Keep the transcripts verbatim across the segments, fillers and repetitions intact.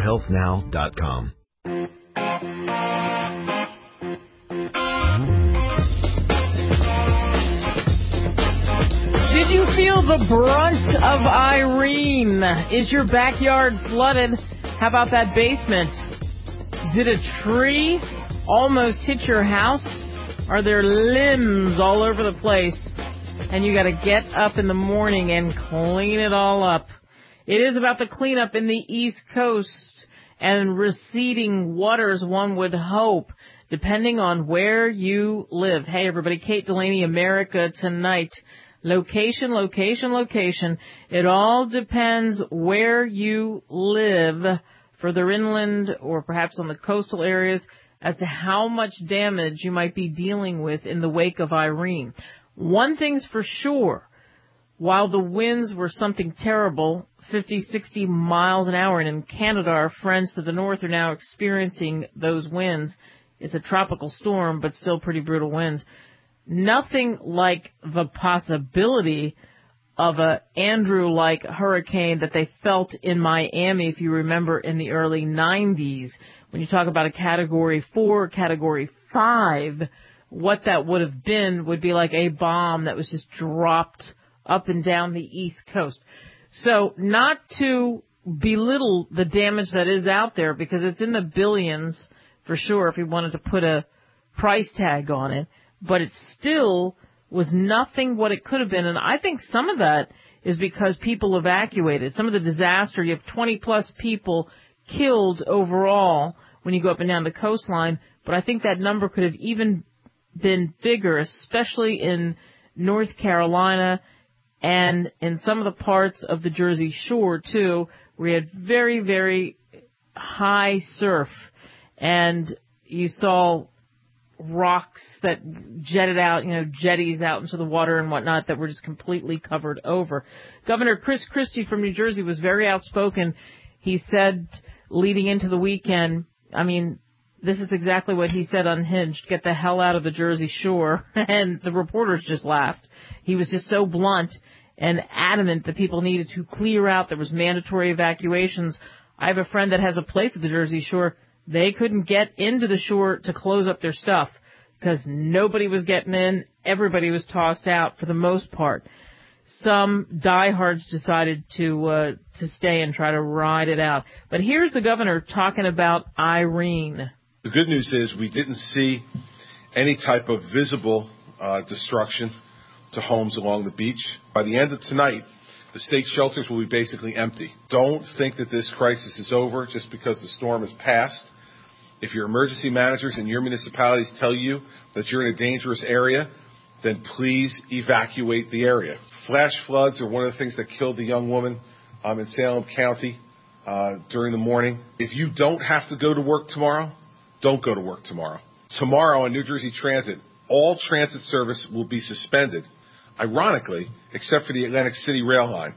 health now dot com. Did you feel the brunt of Irene? Is your backyard flooded? How about that basement? Did a tree almost hit your house? Are there limbs all over the place? And you got to get up in the morning and clean it all up. It is about the cleanup in the East Coast and receding waters, one would hope, depending on where you live. Hey, everybody, Kate Delaney, America Tonight. Location, location, location. It all depends where you live, further inland or perhaps on the coastal areas, as to how much damage you might be dealing with in the wake of Irene. One thing's for sure, while the winds were something terrible, fifty, sixty miles an hour, and in Canada, our friends to the north are now experiencing those winds. It's a tropical storm, but still pretty brutal winds. Nothing like the possibility of a Andrew-like hurricane that they felt in Miami, if you remember, in the early nineties. When you talk about a Category four, Category five, what that would have been would be like a bomb that was just dropped up and down the East Coast. So not to belittle the damage that is out there, because it's in the billions for sure if you wanted to put a price tag on it. But it still was nothing what it could have been. And I think some of that is because people evacuated. Some of the disaster, you have twenty plus people killed overall when you go up and down the coastline. But I think that number could have even been bigger, especially in North Carolina and in some of the parts of the Jersey Shore, too, where you had very, very high surf. And you saw rocks that jetted out, you know, jetties out into the water and whatnot that were just completely covered over. Governor Chris Christie from New Jersey was very outspoken. He said leading into the weekend, I mean, this is exactly what he said on Unhinged, get the hell out of the Jersey Shore. And the reporters just laughed. He was just so blunt and adamant that people needed to clear out. There was mandatory evacuations. I have a friend that has a place at the Jersey Shore. They couldn't get into the shore to close up their stuff because nobody was getting in. Everybody was tossed out for the most part. Some diehards decided to uh, to stay and try to ride it out. But here's the governor talking about Irene. The good news is we didn't see any type of visible uh, destruction to homes along the beach. By the end of tonight, the state shelters will be basically empty. Don't think that this crisis is over just because the storm has passed. If your emergency managers in your municipalities tell you that you're in a dangerous area, then please evacuate the area. Flash floods are one of the things that killed the young woman um, in Salem County uh, during the morning. If you don't have to go to work tomorrow, don't go to work tomorrow. Tomorrow on New Jersey Transit, all transit service will be suspended, ironically, except for the Atlantic City rail line.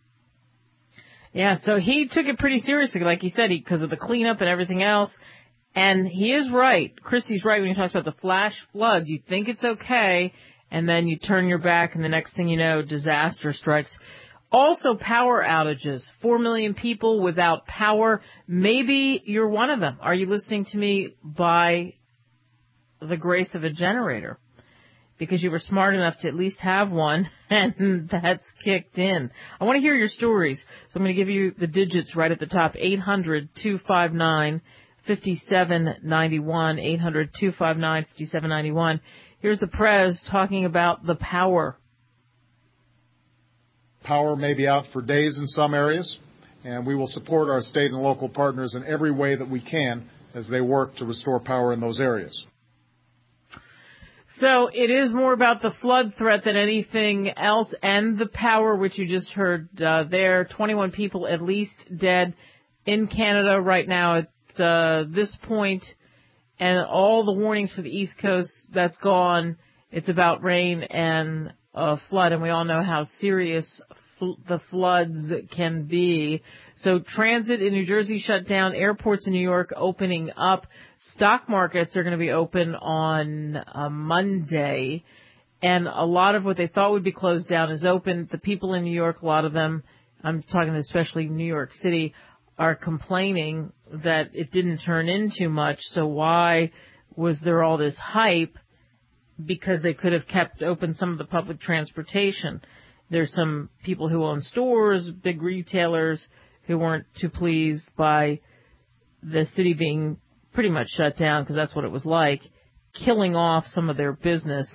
Yeah, so he took it pretty seriously, like he said, because of the cleanup and everything else. And he is right. Christie's right when he talks about the flash floods. You think it's okay, and then you turn your back, and the next thing you know, disaster strikes. Also, power outages. Four million people without power. Maybe you're one of them. Are you listening to me by the grace of a generator? Because you were smart enough to at least have one, and that's kicked in. I want to hear your stories, so I'm going to give you the digits right at the top. eight hundred, two five nine, five seven nine one, eight hundred, two five nine, five seven nine one. Here's the Prez talking about the power. Power may be out for days in some areas, and we will support our state and local partners in every way that we can as they work to restore power in those areas. So it is more about the flood threat than anything else, and the power, which you just heard uh, there. twenty-one people at least dead in Canada right now at uh, this point, and all the warnings for the East Coast, that's gone. It's about rain and uh, flood, and we all know how serious fl- the floods can be. So transit in New Jersey shut down, airports in New York opening up, stock markets are going to be open on uh, Monday, and a lot of what they thought would be closed down is open. The people in New York, a lot of them, I'm talking especially New York City, are complaining that it didn't turn into much. So why was there all this hype? Because they could have kept open some of the public transportation. There's some people who own stores, big retailers, who weren't too pleased by the city being pretty much shut down, because that's what it was like, killing off some of their business,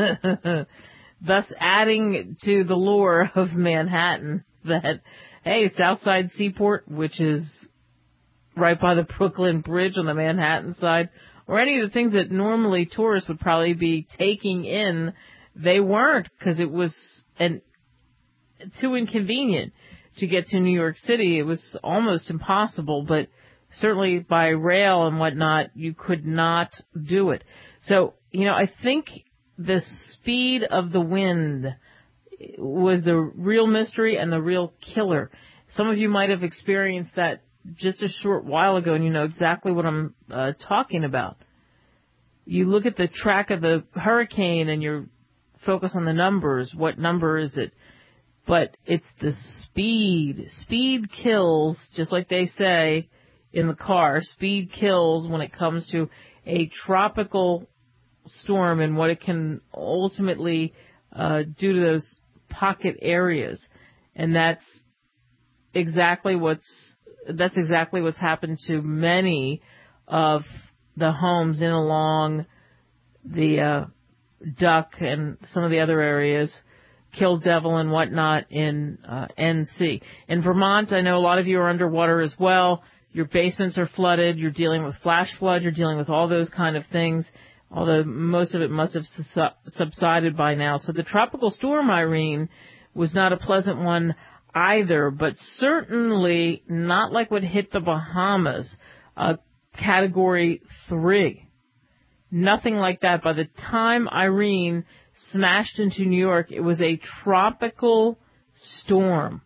thus adding to the lure of Manhattan that, hey, Southside Seaport, which is right by the Brooklyn Bridge on the Manhattan side, or any of the things that normally tourists would probably be taking in, they weren't, because it was an, too inconvenient to get to New York City. It was almost impossible, but certainly by rail and whatnot, you could not do it. So, you know, I think the speed of the wind was the real mystery and the real killer. Some of you might have experienced that just a short while ago, and you know exactly what I'm uh, talking about. You look at the track of the hurricane and you're focused on the numbers. What number is it? But it's the speed. Speed kills, just like they say in the car. Speed kills when it comes to a tropical storm and what it can ultimately uh, do to those pocket areas. And that's exactly what's that's exactly what's happened to many of the homes in along the uh, Duck and some of the other areas, Kill Devil and whatnot in uh, N C. In Vermont, I know a lot of you are underwater as well. Your basements are flooded. You're dealing with flash floods. You're dealing with all those kind of things, although most of it must have subsided by now. So the tropical storm Irene was not a pleasant one either, but certainly not like what hit the Bahamas, uh, Category three. Nothing like that. By the time Irene smashed into New York, it was a tropical storm.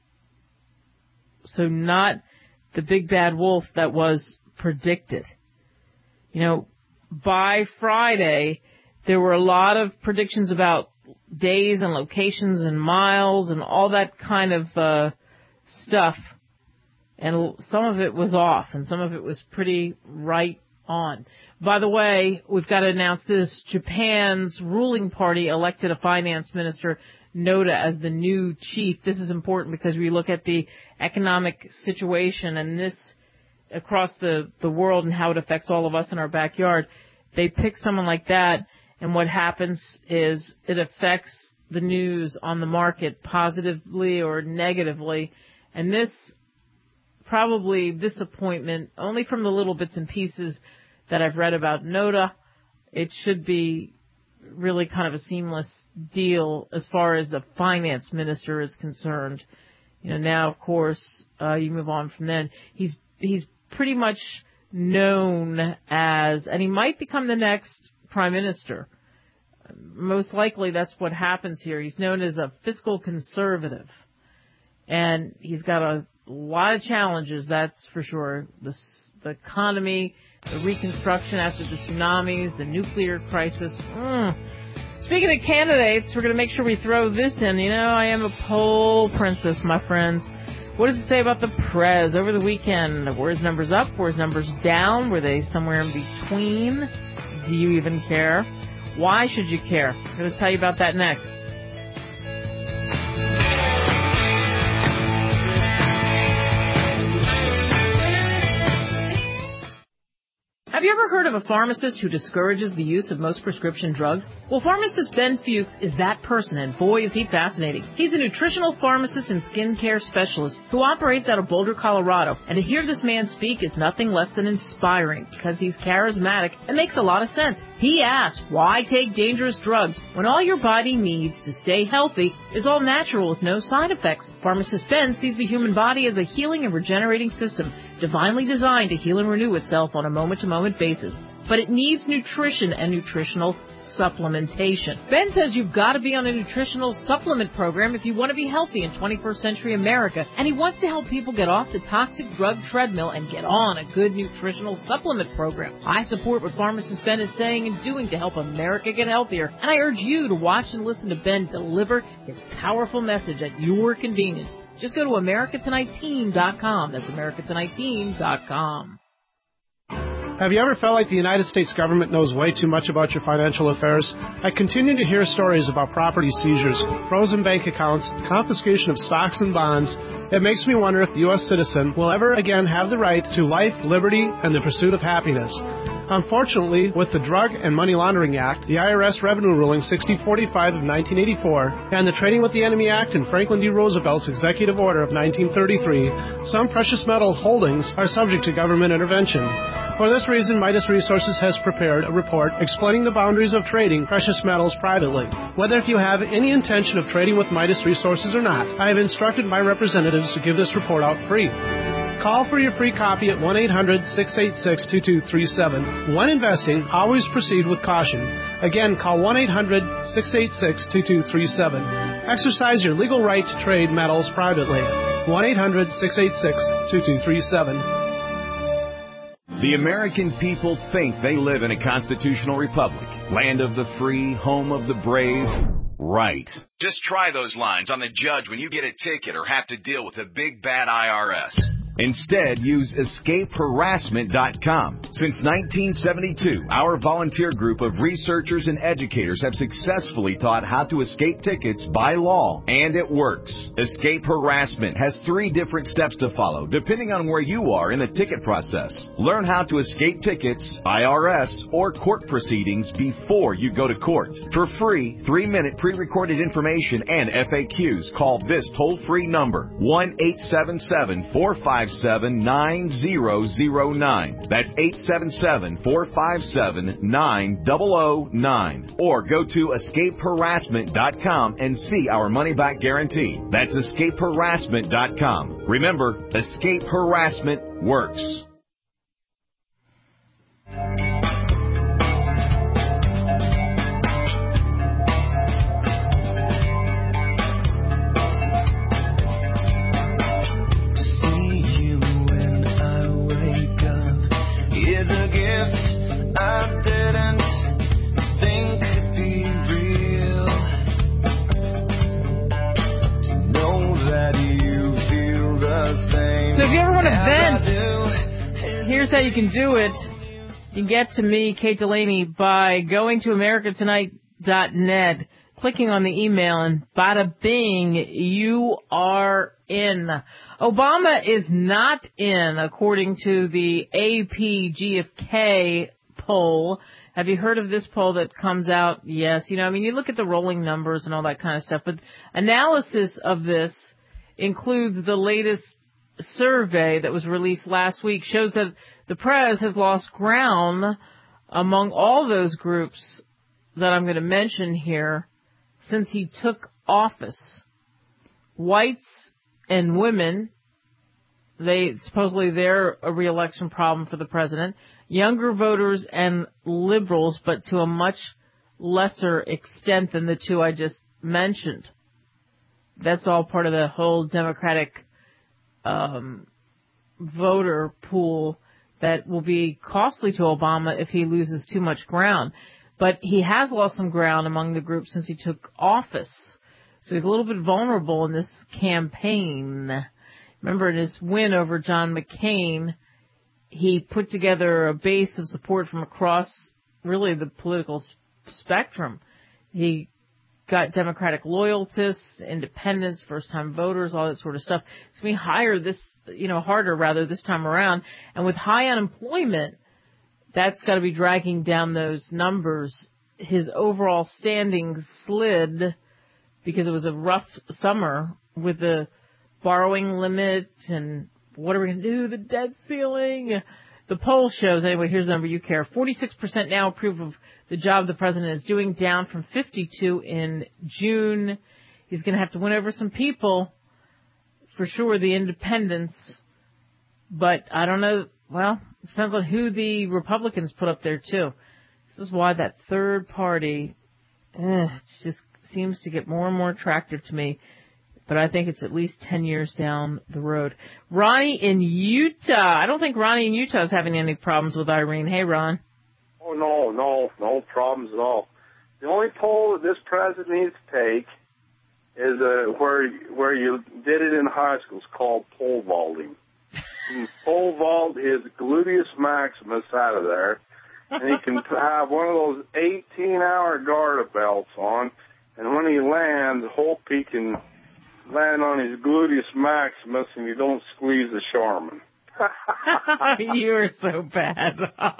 So not the big bad wolf that was predicted. You know, by Friday, there were a lot of predictions about days and locations and miles and all that kind of uh, stuff. And some of it was off and some of it was pretty right on. By the way, we've got to announce this. Japan's ruling party elected a finance minister, Noda, as the new chief. This is important because we look at the economic situation and this across the, the world and how it affects all of us in our backyard. They pick someone like that, and what happens is it affects the news on the market positively or negatively. And this probably disappointment, only from the little bits and pieces that I've read about Noda, it should be really kind of a seamless deal as far as the finance minister is concerned. You know, now, of course, uh, you move on from then. He's, he's pretty much known as, and he might become the next prime minister. Most likely that's what happens here. He's known as a fiscal conservative. And he's got a lot of challenges, that's for sure. The, the economy, the reconstruction after the tsunamis, the nuclear crisis. Mm. Speaking of candidates, we're going to make sure we throw this in. You know, I am a poll princess, my friends. What does it say about the Prez over the weekend? Were his numbers up? Were his numbers down? Were they somewhere in between? Do you even care? Why should you care? I'm going to tell you about that next. Have you ever heard of a pharmacist who discourages the use of most prescription drugs? Well, pharmacist Ben Fuchs is that person, and boy, is he fascinating. He's a nutritional pharmacist and skincare specialist who operates out of Boulder, Colorado. And to hear this man speak is nothing less than inspiring because he's charismatic and makes a lot of sense. He asks, why take dangerous drugs when all your body needs to stay healthy is all natural with no side effects? Pharmacist Ben sees the human body as a healing and regenerating system, divinely designed to heal and renew itself on a moment-to-moment basis. But it needs nutrition and nutritional supplementation. Ben says you've got to be on a nutritional supplement program if you want to be healthy in twenty-first century America, and he wants to help people get off the toxic drug treadmill and get on a good nutritional supplement program. I support what pharmacist Ben is saying and doing to help America get healthier, and I urge you to watch and listen to Ben deliver his powerful message at your convenience. Just go to America Tonight Team dot com. That's America Tonight Team dot com. Have you ever felt like the United States government knows way too much about your financial affairs? I continue to hear stories about property seizures, frozen bank accounts, confiscation of stocks and bonds. It makes me wonder if the U S citizen will ever again have the right to life, liberty, and the pursuit of happiness. Unfortunately, with the Drug and Money Laundering Act, the I R S Revenue Ruling sixty forty-five of nineteen eighty-four, and the Trading with the Enemy Act and Franklin D. Roosevelt's Executive Order of nineteen thirty-three, some precious metal holdings are subject to government intervention. For this reason, Midas Resources has prepared a report explaining the boundaries of trading precious metals privately. Whether if you have any intention of trading with Midas Resources or not, I have instructed my representatives to give this report out free. Call for your free copy at one eight hundred, six eight six, two two three seven. When investing, always proceed with caution. Again, call one eight hundred, six eight six, two two three seven. Exercise your legal right to trade metals privately. one eight hundred, six eight six, two two three seven. The American people think they live in a constitutional republic, land of the free, home of the brave. Right. Just try those lines on the judge when you get a ticket or have to deal with a big bad I R S. Instead, use escape harassment dot com. Since nineteen seventy-two, our volunteer group of researchers and educators have successfully taught how to escape tickets by law, and it works. Escape Harassment has three different steps to follow, depending on where you are in the ticket process. Learn how to escape tickets, I R S, or court proceedings before you go to court. For free, three-minute pre-recorded information and F A Qs, call this toll-free number, one eight seven seven, four five seven, nine zero zero nine. That's eight seven seven, four five seven, nine zero zero nine. Or go to escape harassment dot com and see our money-back guarantee. That's escape harassment dot com. Remember, Escape Harassment works. Here's how you can do it. You can get to me, Kate Delaney, by going to America Tonight dot net, clicking on the email, and bada bing, you are in. Obama is not in, according to the A P G F K poll. Have you heard of this poll that comes out? Yes. You know, I mean, you look at the rolling numbers and all that kind of stuff, but analysis of this includes the latest survey that was released last week, shows that the Prez has lost ground among all those groups that I'm going to mention here since he took office. Whites and women, they supposedly they're a re-election problem for the president. Younger voters and liberals, but to a much lesser extent than the two I just mentioned. That's all part of the whole Democratic um, voter pool that will be costly to Obama if he loses too much ground. But he has lost some ground among the group since he took office. So he's a little bit vulnerable in this campaign. Remember, in his win over John McCain, he put together a base of support from across really the political spectrum. He got Democratic loyalists, independents, first-time voters, all that sort of stuff. So we hire this, you know, harder rather this time around. And with high unemployment, that's got to be dragging down those numbers. His overall standings slid because it was a rough summer with the borrowing limit and what are we going to do, the debt ceiling. The poll shows, anyway, here's the number you care. forty-six percent now approve of the job the president is doing, down from fifty-two in June. He's going to have to win over some people, for sure, the independents. But I don't know, well, it depends on who the Republicans put up there, too. This is why that third party eh, just seems to get more and more attractive to me. But I think it's at least ten years down the road. Ronnie in Utah. I don't think Ronnie in Utah is having any problems with Irene. Hey, Ron. Oh, no, no, no problems at all. The only poll that this president needs to take is uh, where where you did it in high school. It's called pole vaulting. You pole vault his gluteus maximus out of there, and he can have one of those eighteen-hour Garda belts on, and when he lands, hope he can land on his gluteus maximus and you don't squeeze the Charmin. You're so bad.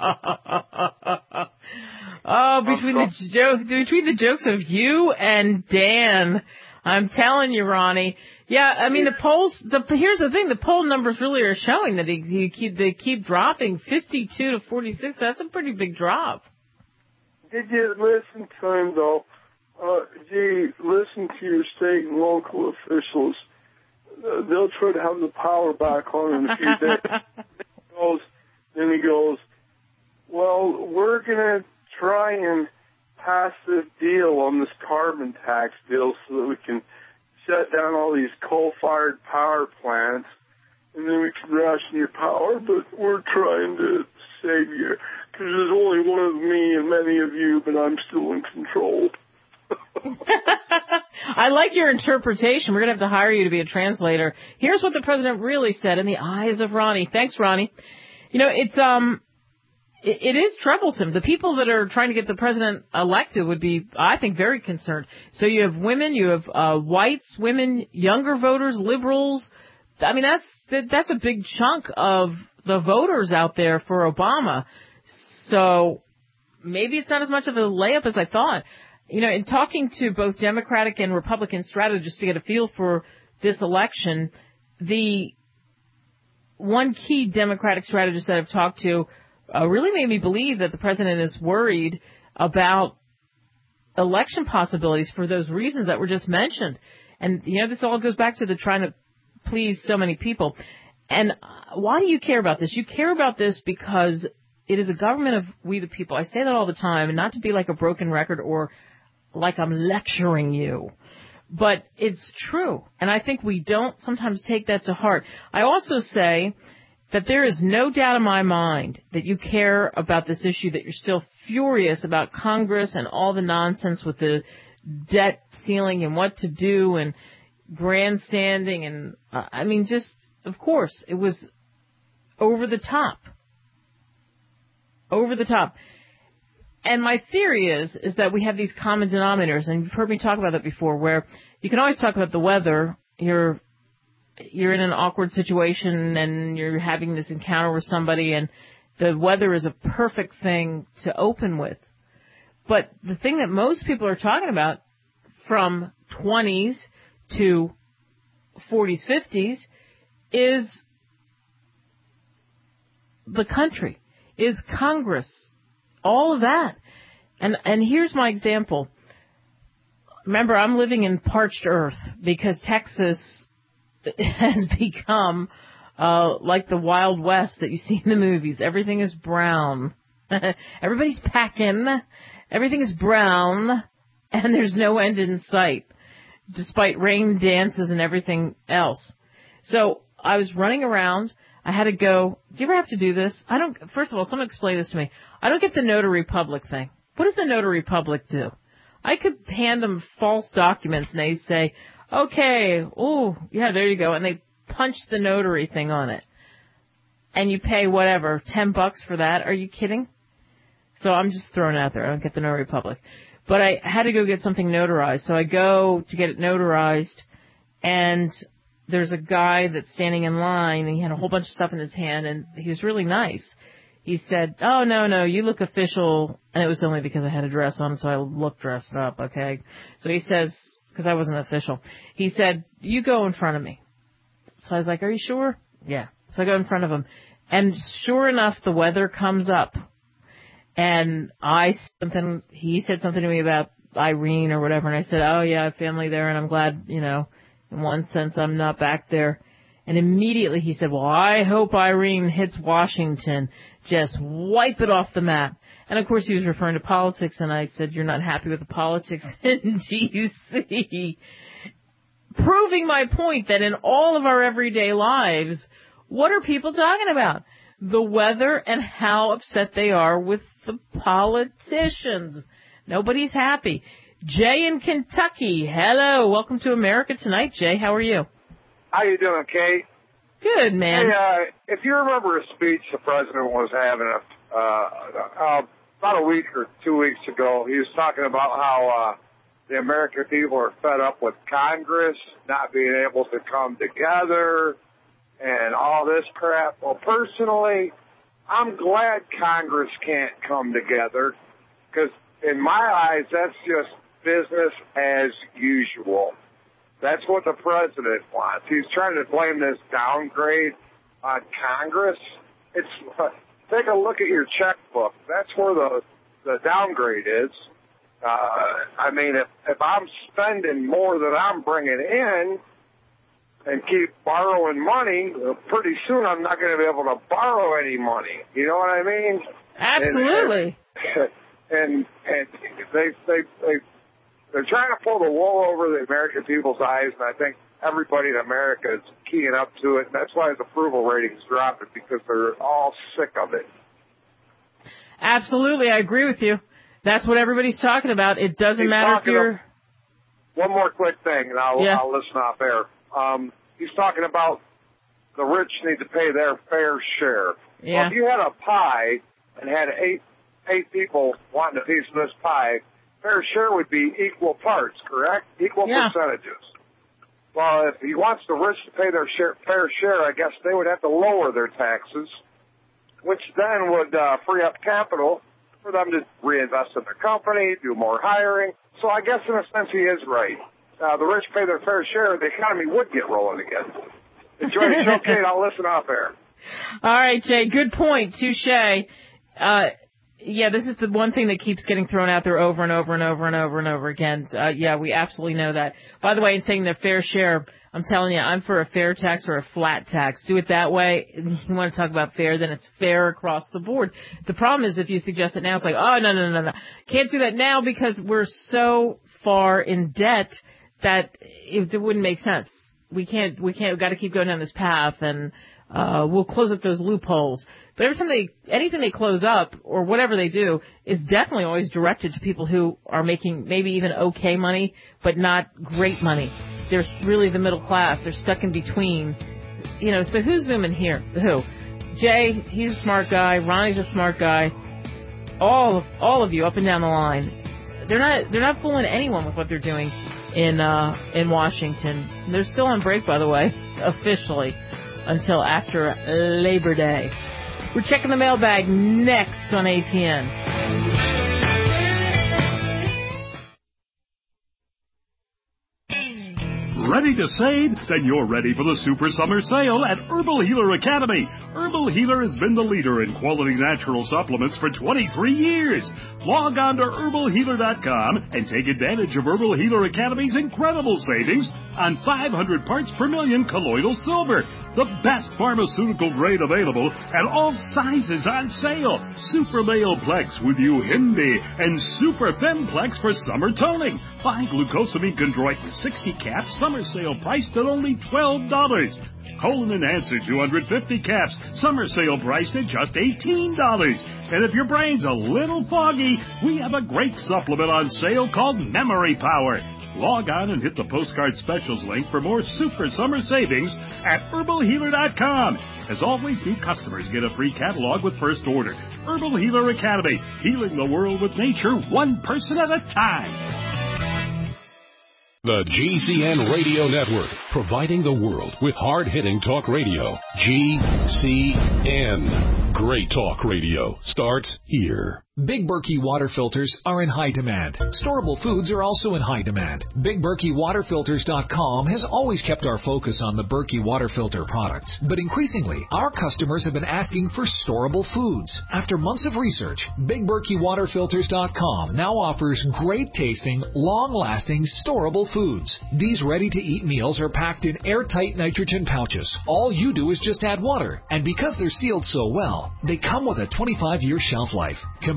Oh, between the joke, between the jokes of you and Dan, I'm telling you, Ronnie. Yeah, I mean the polls. The here's the thing: the poll numbers really are showing that he, he keep they keep dropping, fifty-two to forty-six. That's a pretty big drop. Did you listen to him though? Uh, gee, listen to your state and local officials. Uh, they'll try to have the power back on in a few days. He goes, then he goes, well, we're going to try and pass this deal on this carbon tax deal so that we can shut down all these coal-fired power plants, and then we can ration your power, but we're trying to save you, because there's only one of me and many of you, but I'm still in control. I like your interpretation. We're going to have to hire you to be a translator. Here's what the president really said in the eyes of Ronnie. Thanks, Ronnie. You know, it's um, it, it is troublesome. The people that are trying to get the president elected would be, I think, very concerned. So you have women, you have uh, whites, women, younger voters, liberals. I mean, that's that, that's a big chunk of the voters out there for Obama. So maybe it's not as much of a layup as I thought. You know, in talking to both Democratic and Republican strategists to get a feel for this election, the one key Democratic strategist that I've talked to uh, really made me believe that the president is worried about election possibilities for those reasons that were just mentioned. And, you know, this all goes back to the trying to please so many people. And why do you care about this? You care about this because it is a government of we the people. I say that all the time, and not to be like a broken record or like I'm lecturing you, but it's true. And I think we don't sometimes take that to heart. I also say that there is no doubt in my mind that you care about this issue, that you're still furious about Congress and all the nonsense with the debt ceiling and what to do and grandstanding. And uh, I mean, just, of course, it was over the top. Over the top. And my theory is, is that we have these common denominators, and you've heard me talk about that before, where you can always talk about the weather. You're, you're in an awkward situation and you're having this encounter with somebody, and the weather is a perfect thing to open with. But the thing that most people are talking about from twenties to forties, fifties is the country, is Congress. All of that. And and here's my example. Remember, I'm living in parched earth because Texas has become uh, like the Wild West that you see in the movies. Everything is brown. Everybody's packing. Everything is brown. And there's no end in sight, despite rain dances and everything else. So I was running around. I had to go, do you ever have to do this? I don't, first of all, someone explain this to me. I don't get the notary public thing. What does the notary public do? I could hand them false documents and they say, okay, oh, yeah, there you go. And they punch the notary thing on it. And you pay whatever, ten bucks for that. Are you kidding? So I'm just throwing it out there. I don't get the notary public. But I had to go get something notarized. So I go to get it notarized, and there's a guy that's standing in line, and he had a whole bunch of stuff in his hand, and he was really nice. He said, oh, no, no, you look official. And it was only because I had a dress on, so I looked dressed up, okay? So he says, because I wasn't official, he said, you go in front of me. So I was like, are you sure? Yeah. So I go in front of him. And sure enough, the weather comes up. And I something, he said something to me about Irene or whatever, and I said, oh, yeah, I have family there, and I'm glad, you know, in one sense, I'm not back there. And immediately he said, well, I hope Irene hits Washington. Just wipe it off the map. And, of course, he was referring to politics, and I said, you're not happy with the politics in D C Proving my point that in all of our everyday lives, what are people talking about? The weather and how upset they are with the politicians. Nobody's happy. Jay in Kentucky. Hello. Welcome to America Tonight, Jay. How are you? How you doing, Kate? Good, man. Hey, uh, if you remember a speech the president was having uh, uh, about a week or two weeks ago, he was talking about how uh, the American people are fed up with Congress not being able to come together and all this crap. Well, personally, I'm glad Congress can't come together because in my eyes, that's just business as usual. That's what the president wants. He's trying to blame this downgrade on Congress. It's uh, take a look at your checkbook. That's where the the downgrade is. Uh, I mean, if if I'm spending more than I'm bringing in and keep borrowing money, pretty soon I'm not going to be able to borrow any money. You know what I mean? Absolutely. And, and, and they they they. They're trying to pull the wool over the American people's eyes, and I think everybody in America is keying up to it. And that's why his approval ratings dropping, because they're all sick of it. Absolutely, I agree with you. That's what everybody's talking about. It doesn't he's matter if you're... Of, one more quick thing, and I'll, yeah. I'll listen off air. Um, he's talking about the rich need to pay their fair share. Yeah. Well, if you had a pie and had eight eight people wanting a piece of this pie, fair share would be equal parts, correct? Equal yeah. percentages. Well, if he wants the rich to pay their share, fair share, I guess they would have to lower their taxes, which then would uh, free up capital for them to reinvest in their company, do more hiring. So I guess in a sense he is right. Uh, the rich pay their fair share, the economy would get rolling again. Enjoy the show, Kate. I'll listen off air. All right, Jay. Good point. Touche. Uh, Yeah, this is the one thing that keeps getting thrown out there over and over and over and over and over again. Uh, yeah, we absolutely know that. By the way, in saying the fair share, I'm telling you, I'm for a fair tax or a flat tax. Do it that way. You want to talk about fair, then it's fair across the board. The problem is if you suggest it now, it's like, oh, no, no, no, no. Can't do that now because we're so far in debt that it, it wouldn't make sense. We can't, we can't, we've got to keep going down this path and Uh, we'll close up those loopholes. But every time they, anything they close up or whatever they do is definitely always directed to people who are making maybe even okay money, but not great money. They're really the middle class. They're stuck in between. You know, so who's zooming here? Who? Jay, he's a smart guy. Ronnie's a smart guy. All of, all of you up and down the line. They're not, they're not fooling anyone with what they're doing in, uh, in Washington. They're still on break, by the way, officially, until after Labor Day. We're checking the mailbag next on A T N. Ready to save? Then you're ready for the Super Summer Sale at Herbal Healer Academy. Herbal Healer has been the leader in quality natural supplements for twenty-three years. Log on to herbal healer dot com and take advantage of Herbal Healer Academy's incredible savings on five hundred parts per million colloidal silver. The best pharmaceutical grade available and all sizes on sale. Super Male Plex with Uhimbi and Super Femplex for summer toning. Buy glucosamine chondroitin sixty caps, summer sale priced at only twelve dollars. Colon Enhancer two hundred fifty caps, summer sale priced at just eighteen dollars. And if your brain's a little foggy, we have a great supplement on sale called Memory Power. Log on and hit the postcard specials link for more super summer savings at herbal healer dot com. As always, new customers get a free catalog with first order. Herbal Healer Academy, healing the world with nature one person at a time. The G C N Radio Network, providing the world with hard-hitting talk radio. G C N. Great talk radio starts here. Big Berkey water filters are in high demand. Storable foods are also in high demand. Big Berkey Water Filters dot com has always kept our focus on the Berkey water filter products. But increasingly, our customers have been asking for storable foods. After months of research, Big Berkey Water Filters dot com now offers great-tasting, long-lasting, storable foods. These ready-to-eat meals are packed in airtight nitrogen pouches. All you do is just add water. And because they're sealed so well, they come with a twenty-five year shelf life. Combined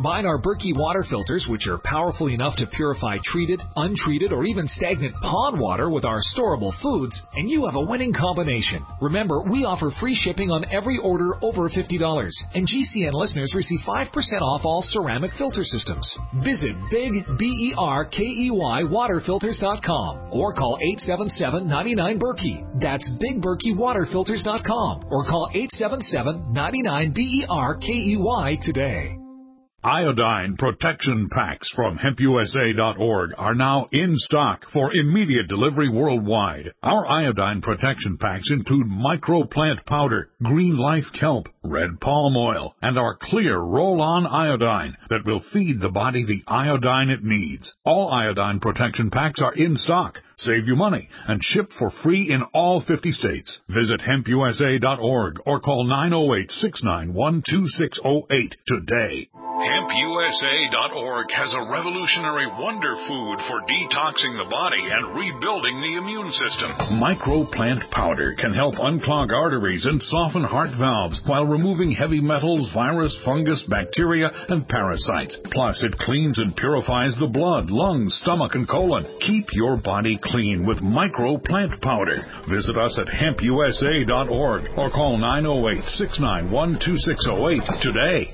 Combine our Berkey water filters, which are powerful enough to purify treated, untreated, or even stagnant pond water with our storable foods, and you have a winning combination. Remember, we offer free shipping on every order over fifty dollars, and G C N listeners receive five percent off all ceramic filter systems. Visit Big B E R K E Y water filters dot com or call eight seven seven, nine nine, Berkey. That's big berkey water filters dot com or call eight seven seven, nine nine, B E R K E Y today. Iodine protection packs from hemp U S A dot org are now in stock for immediate delivery worldwide. Our iodine protection packs include microplant powder, green life kelp, red palm oil, and our clear roll-on iodine that will feed the body the iodine it needs. All iodine protection packs are in stock, save you money, and ship for free in all fifty states. Visit hemp U S A dot org or call nine oh eight, six nine one, two six oh eight today. hemp U S A dot org has a revolutionary wonder food for detoxing the body and rebuilding the immune system. Microplant powder can help unclog arteries and soften heart valves while removing heavy metals, virus, fungus, bacteria, and parasites. Plus, it cleans and purifies the blood, lungs, stomach, and colon. Keep your body clean with Microplant powder. Visit us at hemp U S A dot org or call nine oh eight, six nine one, two six oh eight today.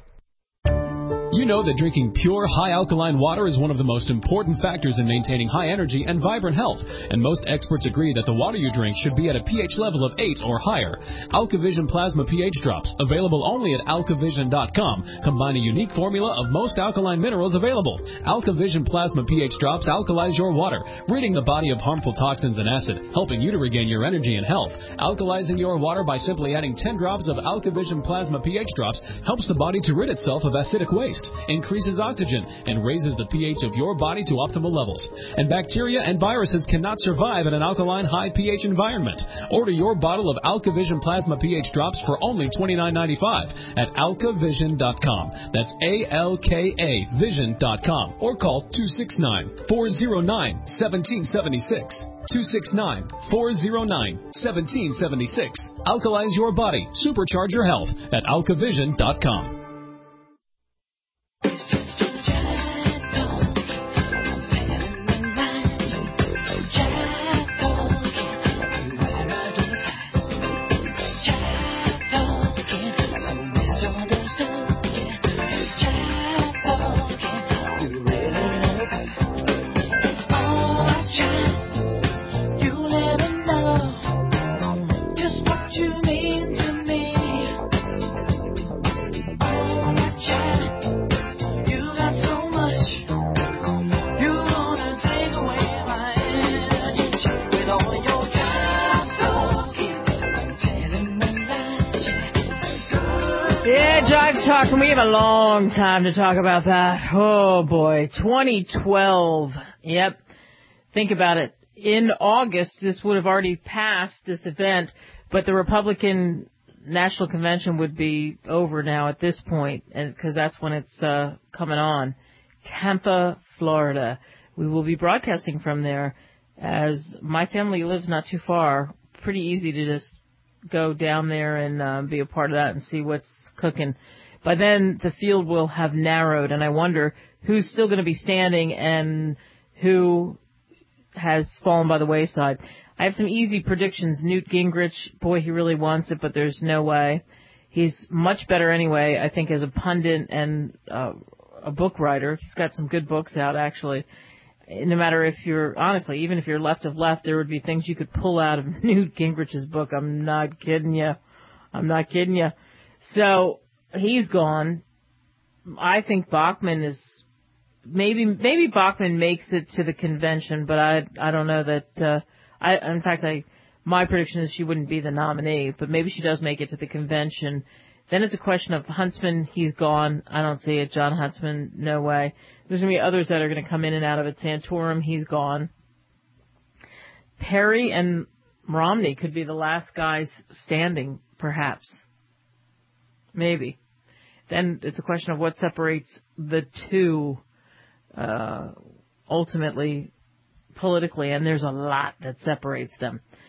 You know that drinking pure, high-alkaline water is one of the most important factors in maintaining high energy and vibrant health, and most experts agree that the water you drink should be at a pH level of eight or higher. AlkaVision Plasma pH Drops, available only at alkavision dot com, combine a unique formula of most alkaline minerals available. AlkaVision Plasma pH Drops alkalize your water, ridding the body of harmful toxins and acid, helping you to regain your energy and health. Alkalizing your water by simply adding ten drops of AlkaVision Plasma pH Drops helps the body to rid itself of acidic waste, increases oxygen, and raises the pH of your body to optimal levels. And bacteria and viruses cannot survive in an alkaline high pH environment. Order your bottle of AlkaVision Plasma pH Drops for only twenty-nine ninety-five at alkavision dot com. That's A L K A vision dot com or call two six nine, four oh nine, one seven seven six. two six nine, four oh nine, one seven seven six. Alkalize your body. Supercharge your health at alkavision dot com. Talk, and we have a long time to talk about that. Oh boy, twenty twelve. Yep. Think about it. In August, this would have already passed, this event, but the Republican National Convention would be over now at this point, and because that's when it's uh, coming on. Tampa, Florida. We will be broadcasting from there, as my family lives not too far. Pretty easy to just go down there and uh, be a part of that and see what's cooking. By then, the field will have narrowed, and I wonder who's still going to be standing and who has fallen by the wayside. I have some easy predictions. Newt Gingrich, boy, he really wants it, but there's no way. He's much better anyway, I think, as a pundit and uh, a book writer. He's got some good books out, actually. No matter if you're, honestly, even if you're left of left, there would be things you could pull out of Newt Gingrich's book. I'm not kidding you. I'm not kidding you. So he's gone. I think Bachmann is maybe maybe Bachmann makes it to the convention, but I I don't know that. Uh, I in fact I my prediction is she wouldn't be the nominee, but maybe she does make it to the convention. Then it's a question of Huntsman. He's gone. I don't see it. John Huntsman, no way. There's going to be others that are going to come in and out of it. Santorum, he's gone. Perry and Romney could be the last guys standing, perhaps. Maybe. Then it's a question of what separates the two uh, ultimately politically, and there's a lot that separates them.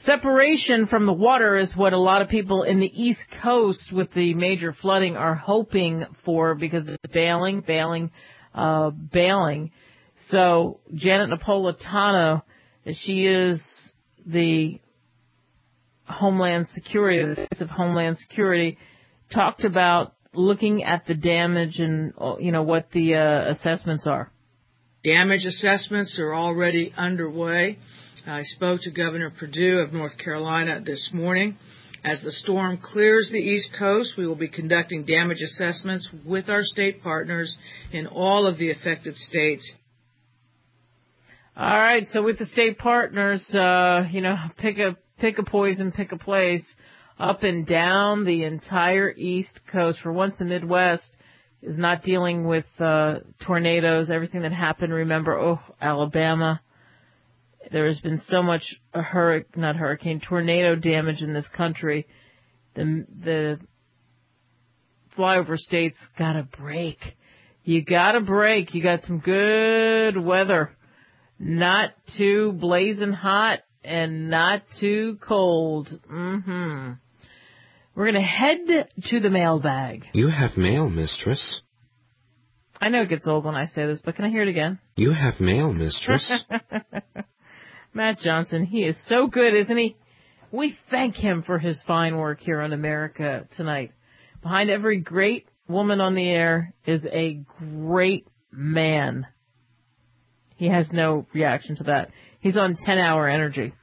Separation from the water is what a lot of people in the East Coast with the major flooding are hoping for because it's bailing, bailing, uh, bailing. So Janet Napolitano, she is the Homeland Security, the face of Homeland Security, talked about looking at the damage and, you know, what the uh, assessments are. Damage assessments are already underway. I spoke to Governor Perdue of North Carolina this morning. As the storm clears the East Coast, we will be conducting damage assessments with our state partners in all of the affected states. All right, so with the state partners, uh, you know, pick a pick a poison, pick a place, up and down the entire East Coast. For once, the Midwest is not dealing with uh, tornadoes, everything that happened. Remember, oh, Alabama. There has been so much a hurricane, not hurricane, tornado damage in this country. The the flyover states got a break. You got a break. You got some good weather. Not too blazing hot and not too cold. Mm-hmm. We're going to head to the mailbag. You have mail, mistress. I know it gets old when I say this, but can I hear it again? You have mail, mistress. Matt Johnson, he is so good, isn't he? We thank him for his fine work here on America Tonight. Behind every great woman on the air is a great man. He has no reaction to that. He's on ten-hour energy.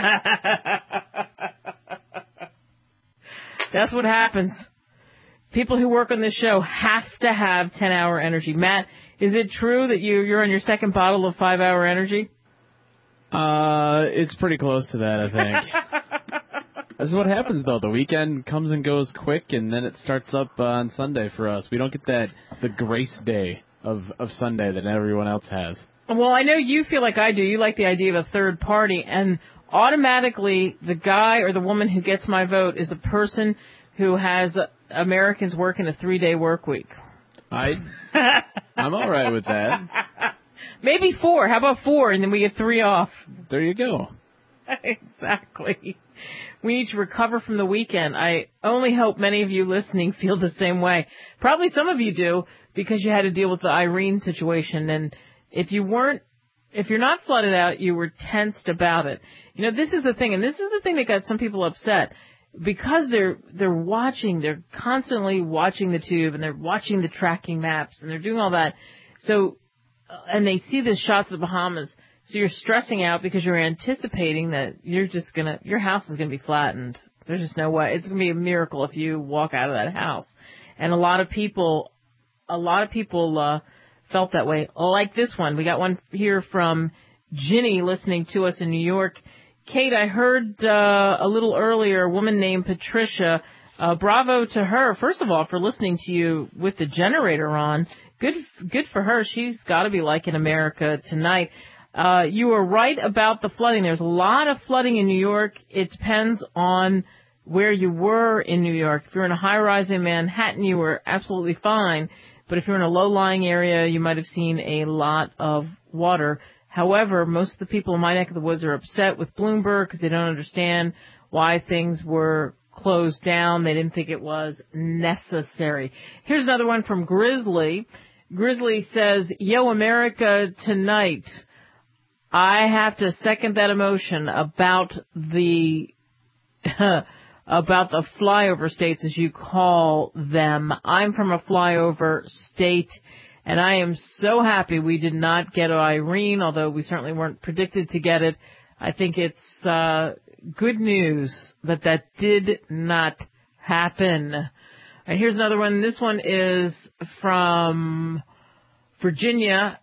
That's what happens. People who work on this show have to have ten-hour energy. Matt, is it true that you, you're on your second bottle of five-hour energy? Uh, it's pretty close to that, I think. This is what happens, though. The weekend comes and goes quick, and then it starts up uh, on Sunday for us. We don't get that the grace day of, of Sunday that everyone else has. Well, I know you feel like I do. You like the idea of a third party, and automatically the guy or the woman who gets my vote is the person who has Americans working a three-day work week. I, I'm all right with that. Maybe four. How about four, and then we get three off? There you go. Exactly. We need to recover from the weekend. I only hope many of you listening feel the same way. Probably some of you do, because you had to deal with the Irene situation, and if you weren't, if you're not flooded out, you were tensed about it. You know, this is the thing, and this is the thing that got some people upset. Because they're they're watching, they're constantly watching the tube, and they're watching the tracking maps, and they're doing all that. So, and they see the shots of the Bahamas. So you're stressing out because you're anticipating that you're just gonna, your house is gonna be flattened. There's just no way. It's gonna be a miracle if you walk out of that house. And a lot of people, a lot of people uh, felt that way. Like this one, we got one here from Ginny listening to us in New York. Kate, I heard uh, a little earlier a woman named Patricia. Uh, bravo to her, first of all, for listening to you with the generator on. Good, good for her. She's got to be liking America Tonight. Uh, you were right about the flooding. There's a lot of flooding in New York. It depends on where you were in New York. If you're in a high-rise in Manhattan, you were absolutely fine. But if you're in a low-lying area, you might have seen a lot of water. However, most of the people in my neck of the woods are upset with Bloomberg because they don't understand why things were closed down. They didn't think it was necessary. Here's another one from Grizzly. Grizzly says, Yo, America Tonight. I have to second that emotion about the about the flyover states, as you call them. I'm from a flyover state, and I am so happy we did not get Irene, although we certainly weren't predicted to get it. I think it's uh, good news that that did not happen. All right, here's another one. This one is from Virginia,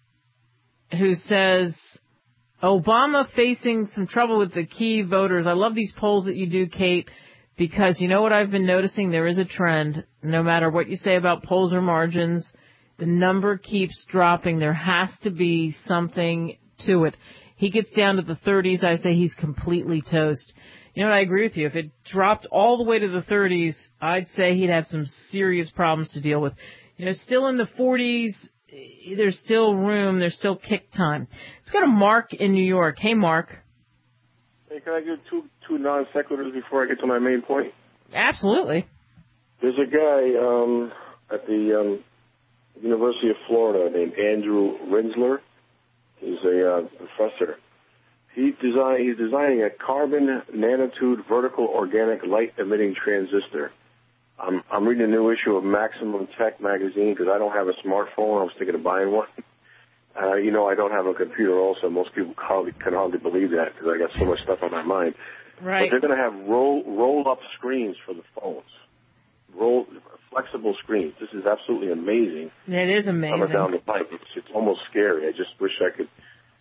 who says, Obama facing some trouble with the key voters. I love these polls that you do, Kate, because you know what I've been noticing? There is a trend. No matter what you say about polls or margins, the number keeps dropping. There has to be something to it. He gets down to the thirties, I say he's completely toast. You know what, I agree with you. If it dropped all the way to the thirties, I'd say he'd have some serious problems to deal with. You know, still in the forties, there's still room, there's still kick time. Let's go to Mark in New York. Hey, Mark. Hey, can I do two two non sequiturs before I get to my main point? Absolutely. There's a guy um, at the um, University of Florida named Andrew Rinsler. He's a uh, professor. He design, he's designing a carbon nanotube vertical organic light emitting transistor. I'm, I'm reading a new issue of Maximum Tech magazine because I don't have a smartphone. I was thinking of buying one. Uh, you know, I don't have a computer also. Most people hardly, can hardly believe that because I got so much stuff on my mind. Right. But they're going to have roll, roll-up screens for the phones. Roll, flexible screens. This is absolutely amazing. It is amazing. Coming down the pipe. It's, it's almost scary. I just wish I could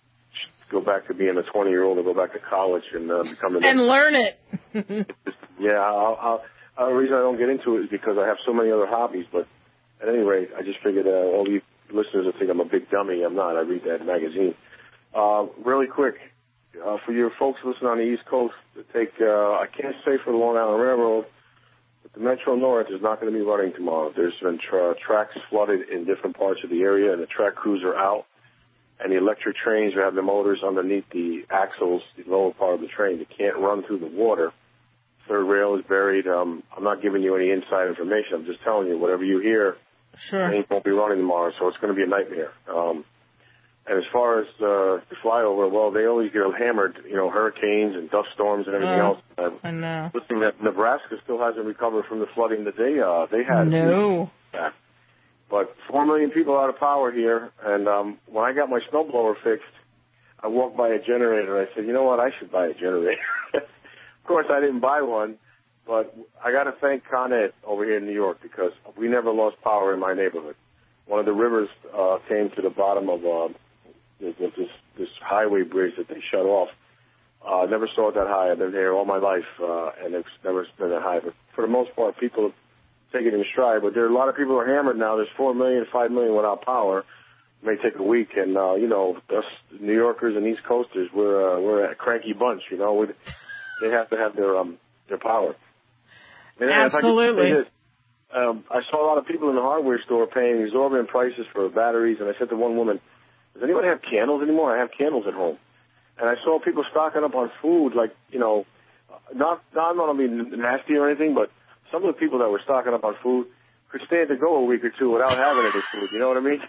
go back to being a twenty-year-old and go back to college and uh, become an... And learn it. Yeah, I'll, I'll, uh, the reason I don't get into it is because I have so many other hobbies. But at any rate, I just figured uh, all you listeners will think I'm a big dummy. I'm not. I read that magazine. Uh, really quick, uh, for your folks listening on the East Coast, to take, uh, I can't say for the Long Island Railroad, but the Metro North is not going to be running tomorrow. There's been tra- tracks flooded in different parts of the area, and the track crews are out. And the electric trains have the motors underneath the axles, the lower part of the train. They can't run through the water. Third rail is buried. Um, I'm not giving you any inside information. I'm just telling you whatever you hear. Sure. Trains won't be running tomorrow, so it's going to be a nightmare. Um, and as far as uh, the flyover, well, they always get hammered, you know, hurricanes and dust storms and everything uh, else. Uh, I know. Listening that Nebraska still hasn't recovered from the flooding that they uh, they had. No. Back. But four million people out of power here, and um, when I got my snowblower fixed, I walked by a generator. I said, you know what, I should buy a generator. Of course, I didn't buy one, but I got to thank Con Ed over here in New York because we never lost power in my neighborhood. One of the rivers uh, came to the bottom of uh, this, this, this highway bridge that they shut off. I uh, never saw it that high. I've been here all my life, uh, and it's never been that high. But for the most part, people have take it in stride, but there are a lot of people who are hammered now. There's four million, five million without power. It may take a week, and uh, you know, us New Yorkers and East Coasters, we're uh, we're a cranky bunch. You know, we, they have to have their um their power. And Absolutely. If I could say this, um, I saw a lot of people in the hardware store paying exorbitant prices for batteries, and I said to one woman, "Does anyone have candles anymore? I have candles at home." And I saw people stocking up on food, like you know, not not not to be nasty or anything, but some of the people that were stocking up on food could stand to go a week or two without having any food. You know what I mean?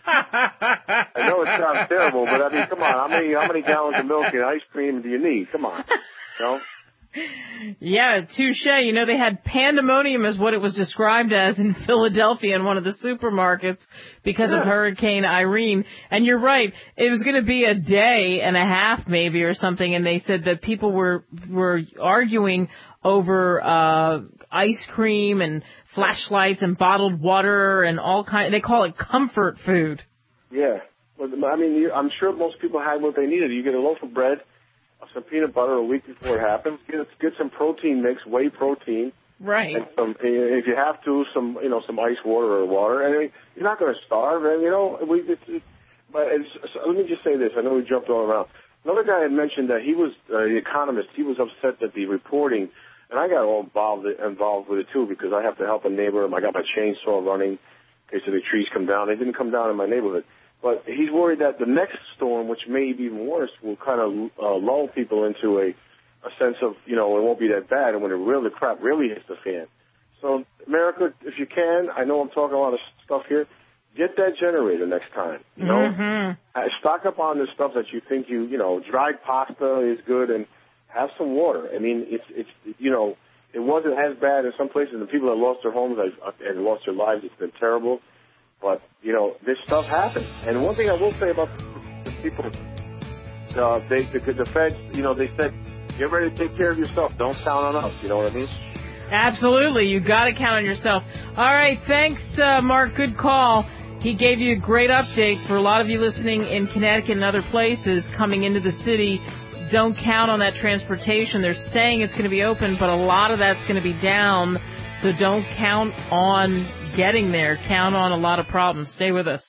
I know it sounds terrible, but I mean, come on, how many how many gallons of milk and ice cream do you need? Come on, you know? Yeah, touche. You know, they had pandemonium is what it was described as in Philadelphia in one of the supermarkets because yeah. of Hurricane Irene. And you're right. It was going to be a day and a half maybe or something, and they said that people were were arguing over uh ice cream and flashlights and bottled water and all kind. They call it comfort food. Yeah, well, I mean, you, I'm sure most people had what they needed. You get a loaf of bread, some peanut butter a week before it happens. Get, get some protein mix, whey protein. Right. And some, if you have to, some you know some ice water or water. I mean, you're not going to starve. And you know, we. It's, it's, but it's, so let me just say this. I know we jumped all around. Another guy had mentioned that he was uh, the Economist. He was upset that the reporting. And I got all involved involved with it, too, because I have to help a neighbor. I got my chainsaw running in case the trees come down. They didn't come down in my neighborhood. But he's worried that the next storm, which may be even worse, will kind of uh, lull people into a, a sense of, you know, it won't be that bad. And when it really, the crap really hits the fan. So, America, if you can, I know I'm talking a lot of stuff here, get that generator next time, you know? Mm-hmm. Uh, stock up on the stuff that you think you, you know, dried pasta is good and have some water. I mean, it's, it's you know, it wasn't as bad in some places. The people that lost their homes and lost their lives, it's been terrible. But, you know, this stuff happens. And one thing I will say about the people, uh, they, the, the feds, you know, they said, get ready to take care of yourself. Don't count on us. You know what I mean? Absolutely. You got to count on yourself. All right. Thanks, uh, Mark. Good call. He gave you a great update for a lot of you listening in Connecticut and other places coming into the city. Don't count on that transportation. They're saying it's going to be open, but a lot of that's going to be down. So don't count on getting there. Count on a lot of problems. Stay with us.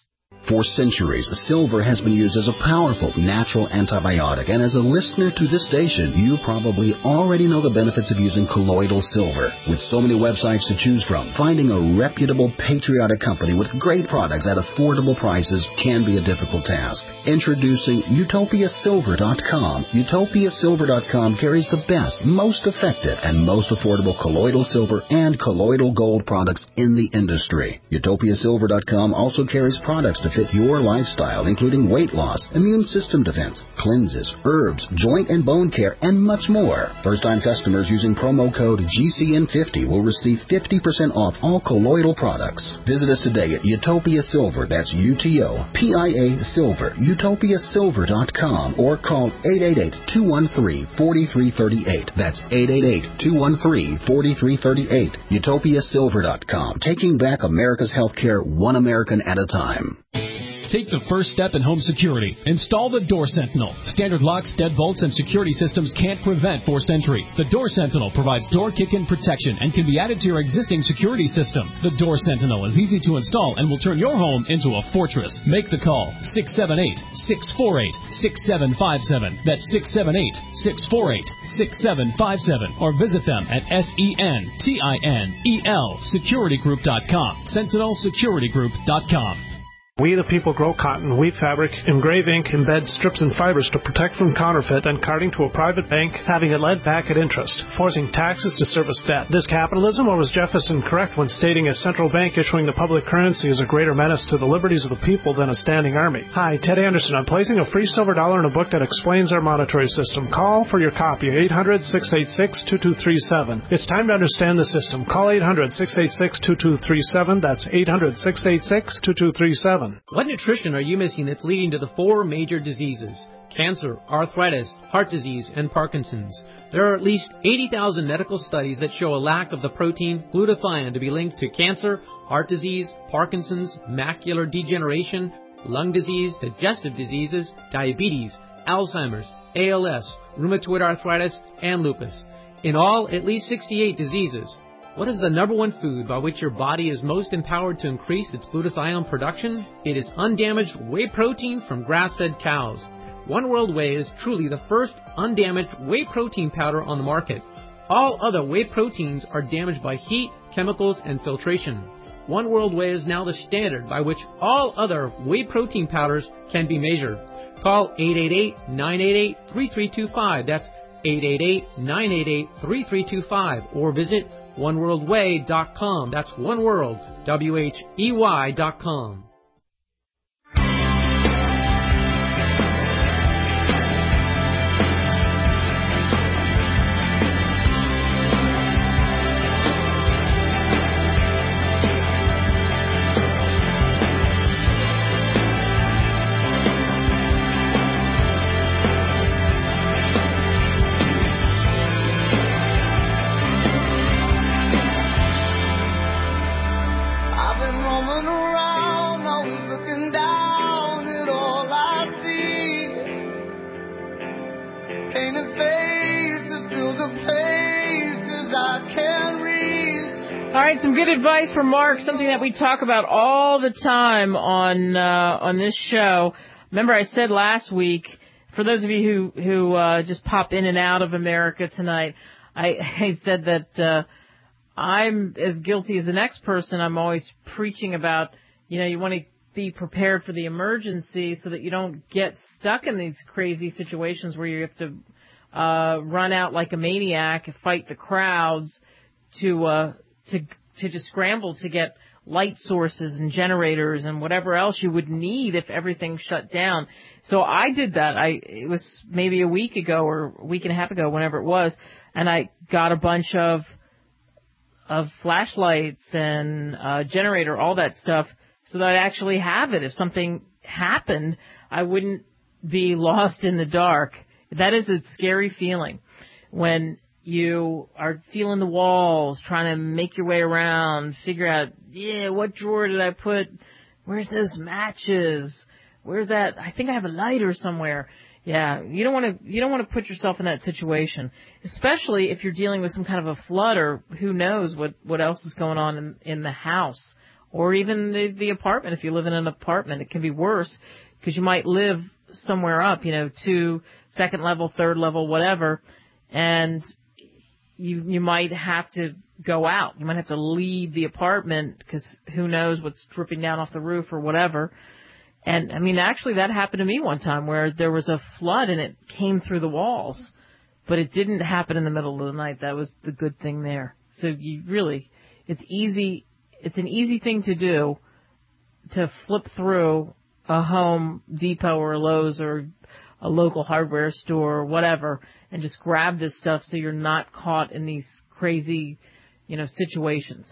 For centuries, silver has been used as a powerful natural antibiotic, and as a listener to this station, you probably already know the benefits of using colloidal silver. With so many websites to choose from, finding a reputable, patriotic company with great products at affordable prices can be a difficult task. Introducing Utopia Silver dot com. Utopia Silver dot com carries the best, most effective, and most affordable colloidal silver and colloidal gold products in the industry. Utopia Silver dot com also carries products to fit your lifestyle, including weight loss, immune system defense, cleanses, herbs, joint and bone care, and much more. First-time customers using promo code G C N fifty will receive fifty percent off all colloidal products. Visit us today at Utopia Silver, that's U T O P I A Silver, Utopia Silver dot com, or call eight eight eight, two one three, four three three eight. That's eight eight eight, two one three, four three three eight. Utopia Silver dot com, taking back America's healthcare one American at a time. Take the first step in home security. Install the Door Sentinel. Standard locks, deadbolts, and security systems can't prevent forced entry. The Door Sentinel provides door kick-in protection and can be added to your existing security system. The Door Sentinel is easy to install and will turn your home into a fortress. Make the call, six seven eight, six four eight, six seven five seven. That's six seven eight, six four eight, six seven five seven. Or visit them at S E N T I N E L security group dot com. Sentinel security group dot com. We the people grow cotton, weave fabric, engrave ink, embed strips and fibers to protect from counterfeit and carting to a private bank, having it led back at interest, forcing taxes to service debt. This capitalism, or was Jefferson correct when stating a central bank issuing the public currency is a greater menace to the liberties of the people than a standing army? Hi, Ted Anderson. I'm placing a free silver dollar in a book that explains our monetary system. Call for your copy, eight hundred, six eight six, two two three seven. It's time to understand the system. Call eight hundred, six eight six, two two three seven. That's eight hundred, six eight six, two two three seven. What nutrition are you missing that's leading to the four major diseases? Cancer, arthritis, heart disease, and Parkinson's. There are at least eighty thousand medical studies that show a lack of the protein glutathione to be linked to cancer, heart disease, Parkinson's, macular degeneration, lung disease, digestive diseases, diabetes, Alzheimer's, A L S, rheumatoid arthritis, and lupus. In all, at least sixty-eight diseases. What is the number one food by which your body is most empowered to increase its glutathione production? It is undamaged whey protein from grass-fed cows. One World Whey is truly the first undamaged whey protein powder on the market. All other whey proteins are damaged by heat, chemicals, and filtration. One World Whey is now the standard by which all other whey protein powders can be measured. Call eight eight eight, nine eight eight, three three two five. That's eight eight eight, nine eight eight, three three two five. Or visit one world way dot com. That's one world, W H E Y dot com. All right, some good advice from Mark, something that we talk about all the time on uh, on this show. Remember I said last week, for those of you who, who uh, just pop in and out of America tonight, I, I said that uh, I'm as guilty as the next person. I'm always preaching about, you know, you want to be prepared for the emergency so that you don't get stuck in these crazy situations where you have to uh, run out like a maniac, fight the crowds to uh, to to just scramble to get light sources and generators and whatever else you would need if everything shut down. So I did that. I it was maybe a week ago or a week and a half ago, whenever it was, and I got a bunch of of flashlights and uh, generator, all that stuff, so that I'd actually have it. If something happened, I wouldn't be lost in the dark. That is a scary feeling when you are feeling the walls, trying to make your way around, figure out, yeah, what drawer did I put? Where's those matches? Where's that? I think I have a lighter somewhere. Yeah, you don't want to, you don't want to put yourself in that situation, especially if you're dealing with some kind of a flood or who knows what, what else is going on in, in the house or even the, the apartment. If you live in an apartment, it can be worse because you might live somewhere up, you know, two, second level, third level, whatever, and you you might have to go out. You might have to leave the apartment because who knows what's dripping down off the roof or whatever. And, I mean, actually that happened to me one time where there was a flood and it came through the walls, but it didn't happen in the middle of the night. That was the good thing there. So you really, it's easy, it's an easy thing to do to flip through a Home Depot or a Lowe's or a local hardware store or whatever and just grab this stuff so you're not caught in these crazy, you know, situations.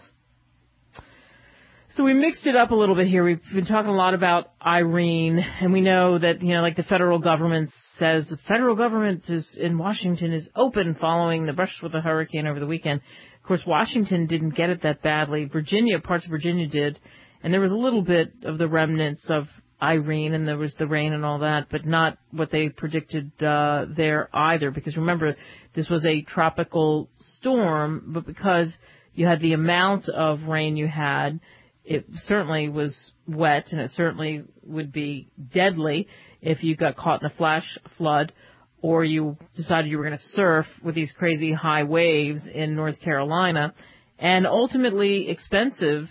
So we mixed it up a little bit here. We've been talking a lot about Irene, and we know that, you know, like the federal government says, the federal government is in Washington is open following the brush with the hurricane over the weekend. Of course, Washington didn't get it that badly. Virginia, parts of Virginia did, and there was a little bit of the remnants of Irene, and there was the rain and all that, but not what they predicted uh, there either, because remember, this was a tropical storm, but because you had the amount of rain you had, it certainly was wet, and it certainly would be deadly if you got caught in a flash flood or you decided you were going to surf with these crazy high waves in North Carolina, and ultimately expensive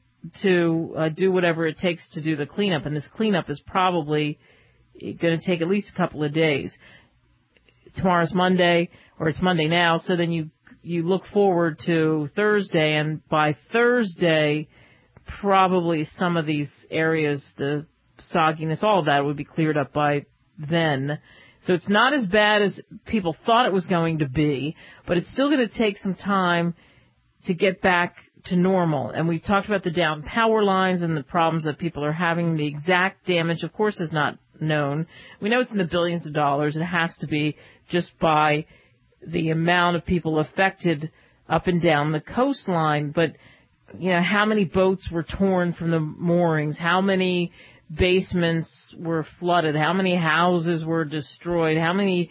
to uh, do whatever it takes to do the cleanup. And this cleanup is probably going to take at least a couple of days. Tomorrow's Monday, or it's Monday now, so then you you look forward to Thursday, and by Thursday, probably some of these areas, the sogginess, all of that would be cleared up by then. So it's not as bad as people thought it was going to be, but it's still going to take some time to get back to normal. And we've talked about the down power lines and the problems that people are having. The exact damage, of course, is not known. We know it's in the billions of dollars. It has to be just by the amount of people affected up and down the coastline. But you know, how many boats were torn from the moorings? How many basements were flooded? How many houses were destroyed? How many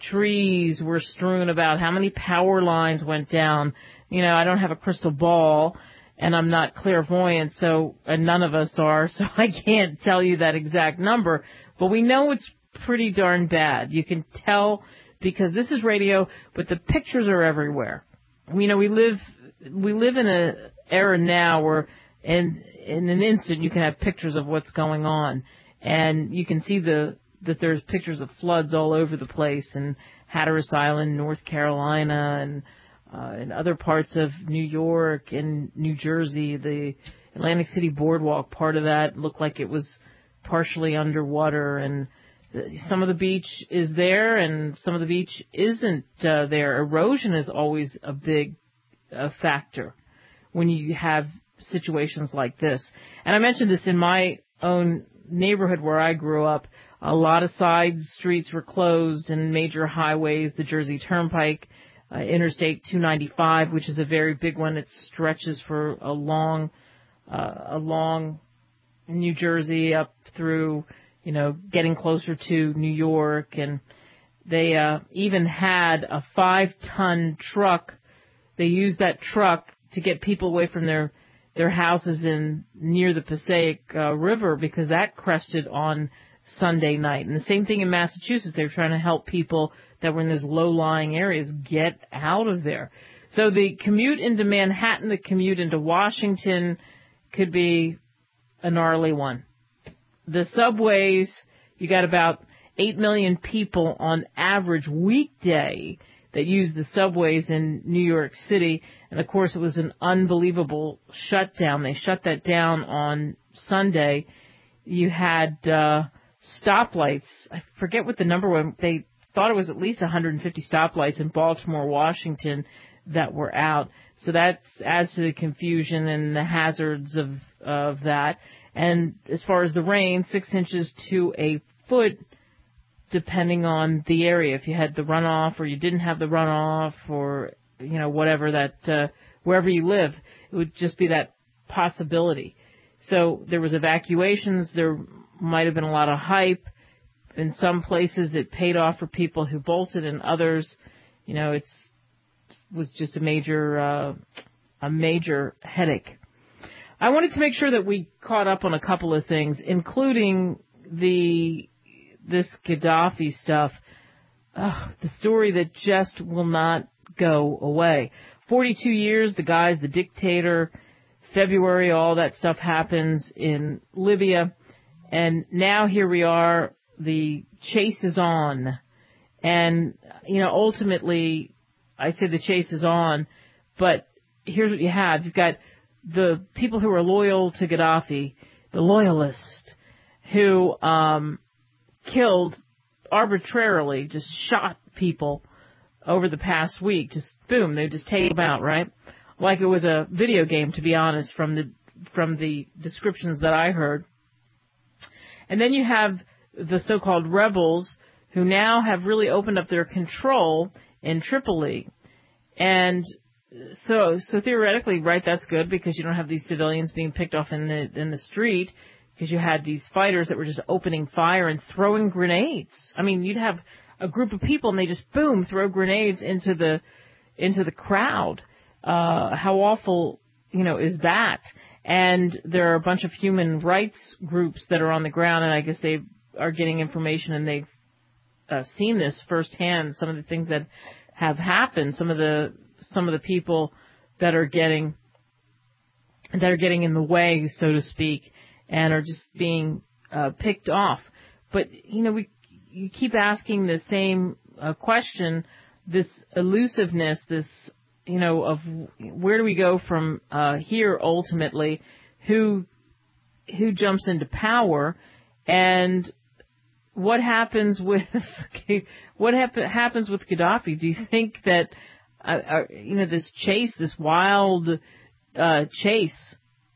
trees were strewn about? How many power lines went down? You know, I don't have a crystal ball, and I'm not clairvoyant, so, and none of us are, so I can't tell you that exact number. But we know it's pretty darn bad. You can tell because this is radio, but the pictures are everywhere. You know, we live we live in a era now where in in an instant you can have pictures of what's going on, and you can see the that there's pictures of floods all over the place in Hatteras Island, North Carolina, and uh, in other parts of New York and New Jersey. The Atlantic City Boardwalk, part of that looked like it was partially underwater, and some of the beach is there and some of the beach isn't uh, there. Erosion is always a big uh, factor when you have situations like this. And I mentioned this in my own neighborhood where I grew up. A lot of side streets were closed and major highways, the Jersey Turnpike, uh, Interstate two ninety-five, which is a very big one. It stretches for a long, uh, along New Jersey up through, you know, getting closer to New York. And they uh, even had a five-ton truck. They used that truck to get people away from their their houses in near the Passaic uh, River because that crested on Sunday night. And the same thing in Massachusetts. They were trying to help people that were in those low-lying areas get out of there. So the commute into Manhattan, the commute into Washington could be a gnarly one. The subways, you got about eight million people on average weekday that use the subways in New York City. And, of course, it was an unbelievable shutdown. They shut that down on Sunday. You had uh, stoplights. I forget what the number was. They thought it was at least one hundred fifty stoplights in Baltimore, Washington that were out. So that adds to the confusion and the hazards of, of that. And as far as the rain, six inches to a foot, depending on the area. If you had the runoff or you didn't have the runoff or, you know, whatever that, uh, wherever you live, it would just be that possibility. So there was evacuations. There might have been a lot of hype. In some places it paid off for people who bolted, and others, you know, it's was just a major, uh, a major headache. I wanted to make sure that we caught up on a couple of things, including the this Gaddafi stuff, uh, the story that just will not go away. forty-two years, the guy's the dictator. February, all that stuff happens in Libya. And now here we are, the chase is on. And, you know, ultimately, I say the chase is on, but here's what you have. You've got the people who are loyal to Gaddafi, the loyalists, who um, killed arbitrarily, just shot people over the past week. Just, boom, they just take them out, right? Like it was a video game, to be honest, from the from the descriptions that I heard. And then you have the so-called rebels who now have really opened up their control in Tripoli. And so so theoretically, right, that's good because you don't have these civilians being picked off in the in the street because you had these fighters that were just opening fire and throwing grenades. I mean, you'd have a group of people and they just, boom, throw grenades into the into the crowd. Uh, how awful, you know, is that? And there are a bunch of human rights groups that are on the ground, and I guess they are getting information and they've uh, seen this firsthand. Some of the things that have happened, some of the some of the people that are getting that are getting in the way, so to speak, and are just being uh, picked off. But you know, we you keep asking the same uh, question, this elusiveness, this. You know, of where do we go from uh, here ultimately? Who who jumps into power, and what happens with what hap- happens with Gaddafi? Do you think that uh, uh, you know this chase, this wild uh, chase?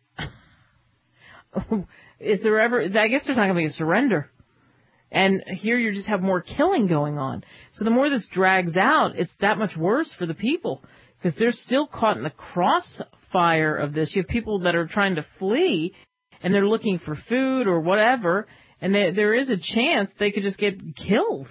Is there ever? I guess there's not going to be a surrender. And here you just have more killing going on. So the more this drags out, it's that much worse for the people. Because they're still caught in the crossfire of this. You have people that are trying to flee, and they're looking for food or whatever, and they, there is a chance they could just get killed.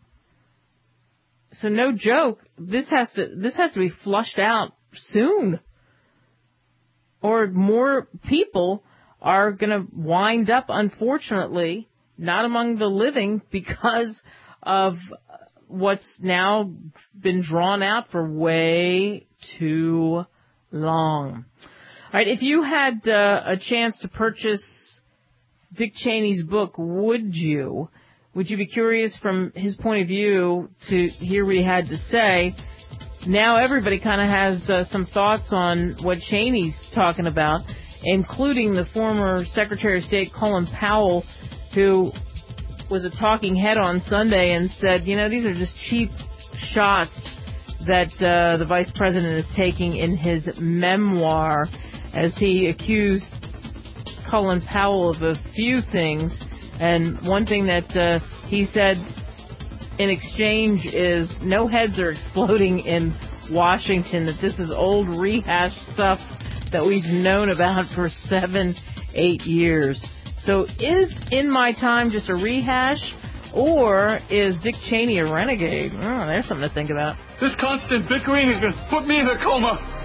So no joke, this has to this has to be flushed out soon, or more people are going to wind up, unfortunately, not among the living because of what's now been drawn out for way too long. All right, if you had uh, a chance to purchase Dick Cheney's book, would you? Would you be curious from his point of view to hear what he had to say? Now everybody kind of has uh, some thoughts on what Cheney's talking about, including the former Secretary of State Colin Powell, who was a talking head on Sunday and said, you know, these are just cheap shots that uh, the vice president is taking in his memoir, as he accused Colin Powell of a few things. And one thing that uh, he said in exchange is no heads are exploding in Washington, that this is old rehashed stuff that we've known about for seven, eight years. So is In My Time just a rehash, or is Dick Cheney a renegade? Oh, there's something to think about. This constant bickering is going to put me in a coma.